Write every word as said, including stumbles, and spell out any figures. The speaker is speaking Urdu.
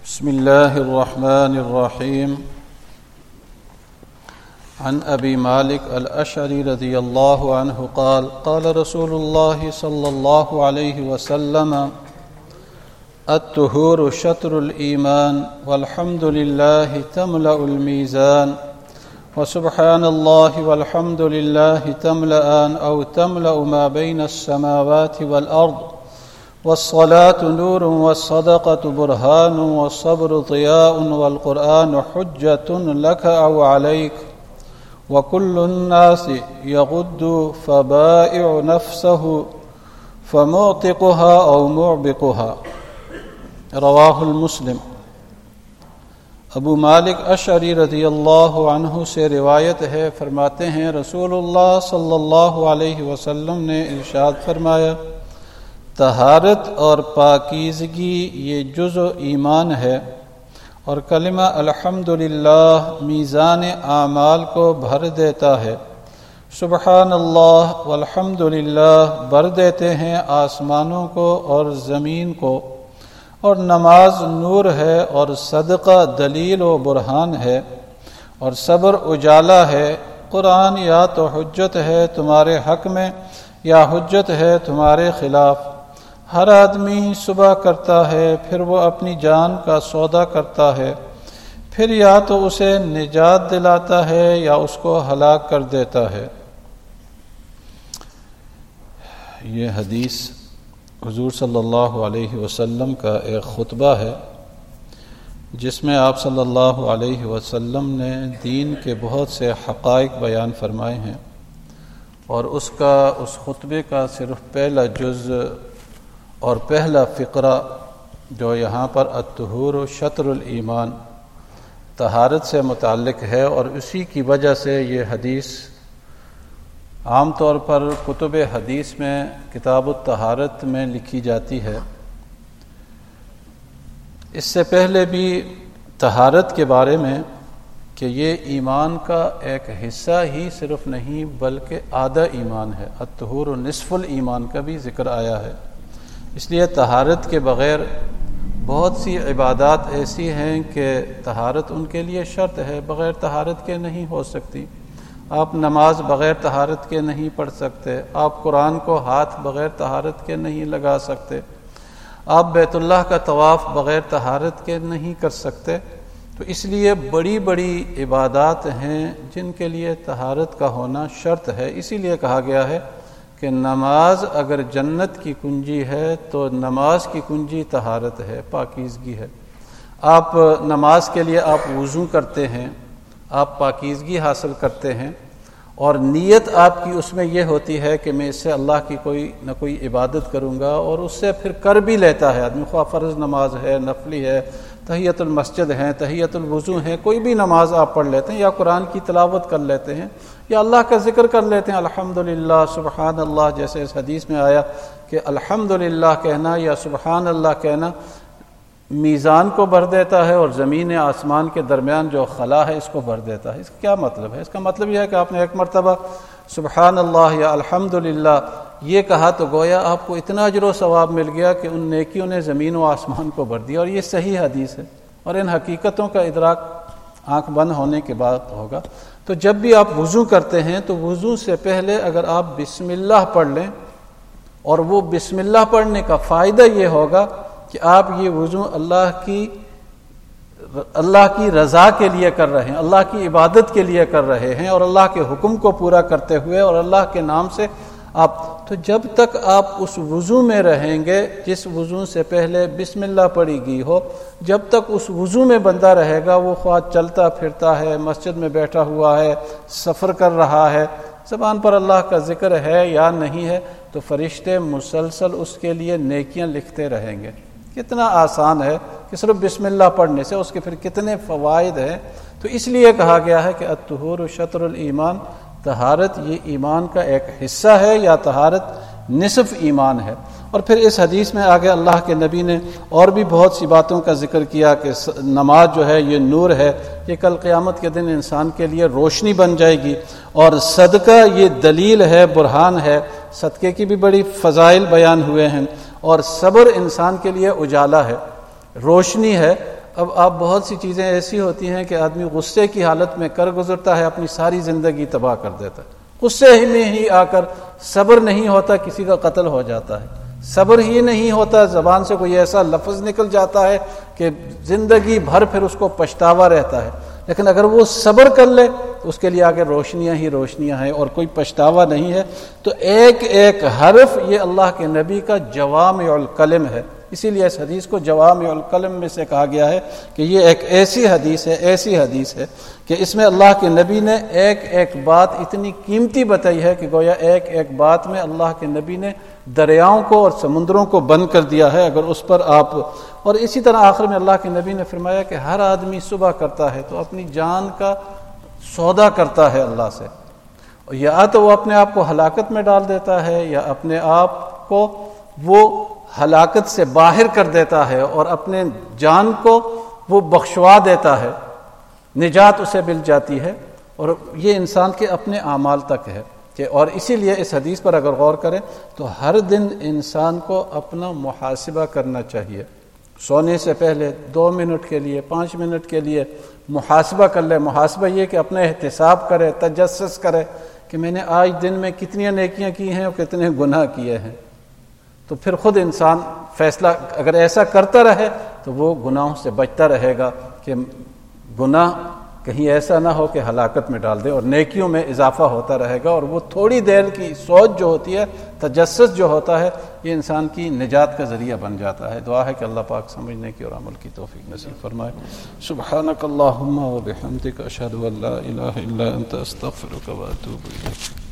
بسم الله الرحمن الرحيم. عن أبي مالك الأشعري رضي الله عنه قال قال رسول الله صلى الله عليه وسلم الطهور شطر الإيمان والحمد لله تملأ الميزان وسبحان الله والحمد لله تملأان أو تملأ ما بين السماوات والأرض والصلاة نور والصدقة برهان والصبر ضياء والقرآن حجة لك أو عليك وكل الناس يغد فبائع نفسه فمعتقها أو معبقها. رواہ المسلم. ابو مالک اشعری رضی اللہ عنہ سے روایت ہے، فرماتے ہیں رسول اللہ صلی اللہ علیہ وسلم نے ارشاد فرمایا، طہارت اور پاکیزگی یہ جزء ایمان ہے، اور کلمہ الحمدللہ میزان اعمال کو بھر دیتا ہے. سبحان اللہ والحمدللہ بھر دیتے ہیں آسمانوں کو اور زمین کو، اور نماز نور ہے، اور صدقہ دلیل و برہان ہے، اور صبر اجالا ہے. قرآن یا تو حجت ہے تمہارے حق میں یا حجت ہے تمہارے خلاف. ہر آدمی صبح کرتا ہے، پھر وہ اپنی جان کا سودا کرتا ہے، پھر یا تو اسے نجات دلاتا ہے یا اس کو ہلاک کر دیتا ہے. یہ حدیث حضور صلی اللہ علیہ وسلم کا ایک خطبہ ہے، جس میں آپ صلی اللہ علیہ وسلم نے دین کے بہت سے حقائق بیان فرمائے ہیں، اور اس کا اس خطبے کا صرف پہلا جز اور پہلا فقرہ جو یہاں پر الطہور شطر الایمان طہارت سے متعلق ہے، اور اسی کی وجہ سے یہ حدیث عام طور پر کتب حدیث میں کتاب الطہارت میں لکھی جاتی ہے. اس سے پہلے بھی طہارت کے بارے میں کہ یہ ایمان کا ایک حصہ ہی صرف نہیں بلکہ آدھا ایمان ہے، الطہور نصف الایمان کا بھی ذکر آیا ہے. اس لیے طہارت کے بغیر بہت سی عبادات ایسی ہیں کہ طہارت ان کے لیے شرط ہے، بغیر طہارت کے نہیں ہو سکتی. آپ نماز بغیر طہارت کے نہیں پڑھ سکتے، آپ قرآن کو ہاتھ بغیر طہارت کے نہیں لگا سکتے، آپ بیت اللہ کا طواف بغیر طہارت کے نہیں کر سکتے. تو اس لیے بڑی بڑی عبادات ہیں جن کے لیے طہارت کا ہونا شرط ہے. اسی لیے کہا گیا ہے کہ نماز اگر جنت کی کنجی ہے تو نماز کی کنجی طہارت ہے، پاکیزگی ہے. آپ نماز کے لیے آپ وضو کرتے ہیں، آپ پاکیزگی حاصل کرتے ہیں، اور نیت آپ کی اس میں یہ ہوتی ہے کہ میں اس سے اللہ کی کوئی نہ کوئی عبادت کروں گا، اور اس سے پھر کر بھی لیتا ہے آدمی، خواہ فرض نماز ہے، نفلی ہے، تحیۃ المسجد ہے، تحیۃ الوضو ہے، کوئی بھی نماز آپ پڑھ لیتے ہیں، یا قرآن کی تلاوت کر لیتے ہیں، یا اللہ کا ذکر کر لیتے ہیں، الحمدللہ سبحان اللہ، جیسے اس حدیث میں آیا کہ الحمدللہ کہنا یا سبحان اللہ کہنا میزان کو بھر دیتا ہے، اور زمین آسمان کے درمیان جو خلا ہے اس کو بھر دیتا ہے. اس کا کیا مطلب ہے؟ اس کا مطلب یہ ہے کہ آپ نے ایک مرتبہ سبحان اللہ یا الحمدللہ یہ کہا تو گویا آپ کو اتنا اجر و ثواب مل گیا کہ ان نیکیوں نے زمین و آسمان کو بھر دیا. اور یہ صحیح حدیث ہے، اور ان حقیقتوں کا ادراک آنکھ بند ہونے کے بعد ہوگا. تو جب بھی آپ وضو کرتے ہیں تو وضو سے پہلے اگر آپ بسم اللہ پڑھ لیں، اور وہ بسم اللہ پڑھنے کا فائدہ یہ ہوگا کہ آپ یہ وضو اللہ کی اللہ کی رضا کے لیے کر رہے ہیں، اللہ کی عبادت کے لیے کر رہے ہیں، اور اللہ کے حکم کو پورا کرتے ہوئے اور اللہ کے نام سے آپ. تو جب تک آپ اس وضو میں رہیں گے جس وضو سے پہلے بسم اللہ پڑھی گئی ہو، جب تک اس وضو میں بندہ رہے گا، وہ خواہ چلتا پھرتا ہے، مسجد میں بیٹھا ہوا ہے، سفر کر رہا ہے، زبان پر اللہ کا ذکر ہے یا نہیں ہے، تو فرشتے مسلسل اس کے لیے نیکیاں لکھتے رہیں گے. کتنا آسان ہے کہ صرف بسم اللہ پڑھنے سے اس کے پھر کتنے فوائد ہیں. تو اس لیے کہا گیا ہے کہ الطہور شطر الایمان، طہارت یہ ایمان کا ایک حصہ ہے یا طہارت نصف ایمان ہے. اور پھر اس حدیث میں آگے اللہ کے نبی نے اور بھی بہت سی باتوں کا ذکر کیا کہ نماز جو ہے یہ نور ہے، یہ کل قیامت کے دن انسان کے لیے روشنی بن جائے گی، اور صدقہ یہ دلیل ہے، برہان ہے. صدقے کی بھی بڑی فضائل بیان ہوئے ہیں، اور صبر انسان کے لیے اجالا ہے، روشنی ہے. اب آپ بہت سی چیزیں ایسی ہوتی ہیں کہ آدمی غصے کی حالت میں کر گزرتا ہے، اپنی ساری زندگی تباہ کر دیتا ہے. غصے ہی میں ہی آ کر صبر نہیں ہوتا، کسی کا قتل ہو جاتا ہے. صبر ہی نہیں ہوتا، زبان سے کوئی ایسا لفظ نکل جاتا ہے کہ زندگی بھر پھر اس کو پچھتاوا رہتا ہے. لیکن اگر وہ صبر کر لے تو اس کے لیے آگے روشنیاں ہی روشنیاں ہیں اور کوئی پچھتاوا نہیں ہے. تو ایک ایک حرف یہ اللہ کے نبی کا جوامع الکلم ہے. اسی لیے اس حدیث کو جوامع الکلم میں سے کہا گیا ہے کہ یہ ایک ایسی حدیث ہے ایسی حدیث ہے کہ اس میں اللہ کے نبی نے ایک ایک بات اتنی قیمتی بتائی ہے کہ گویا ایک ایک بات میں اللہ کے نبی نے دریاؤں کو اور سمندروں کو بند کر دیا ہے اگر اس پر آپ. اور اسی طرح آخر میں اللہ کے نبی نے فرمایا کہ ہر آدمی صبح کرتا ہے تو اپنی جان کا سودا کرتا ہے اللہ سے، یا تو وہ اپنے آپ کو ہلاکت میں ڈال دیتا ہے یا اپنے آپ کو وہ ہلاکت سے باہر کر دیتا ہے اور اپنے جان کو وہ بخشوا دیتا ہے، نجات اسے مل جاتی ہے. اور یہ انسان کے اپنے اعمال تک ہے کہ اور اسی لیے اس حدیث پر اگر غور کریں تو ہر دن انسان کو اپنا محاسبہ کرنا چاہیے. سونے سے پہلے دو منٹ کے لیے پانچ منٹ کے لیے محاسبہ کر لے. محاسبہ یہ کہ اپنے احتساب کرے، تجسس کرے کہ میں نے آج دن میں کتنی نیکیاں کی ہیں اور کتنے گناہ کیے ہیں. تو پھر خود انسان فیصلہ اگر ایسا کرتا رہے تو وہ گناہوں سے بچتا رہے گا کہ گناہ کہیں ایسا نہ ہو کہ ہلاکت میں ڈال دے، اور نیکیوں میں اضافہ ہوتا رہے گا. اور وہ تھوڑی دیر کی سوچ جو ہوتی ہے، تجسس جو ہوتا ہے، یہ انسان کی نجات کا ذریعہ بن جاتا ہے. دعا ہے کہ اللہ پاک سمجھنے کی اور عمل کی توفیق نصیب فرمائے. سبحانک اللہم و بحمدک، اشہد ان لا الہ الا انت، استغفرک و اتوب الیک.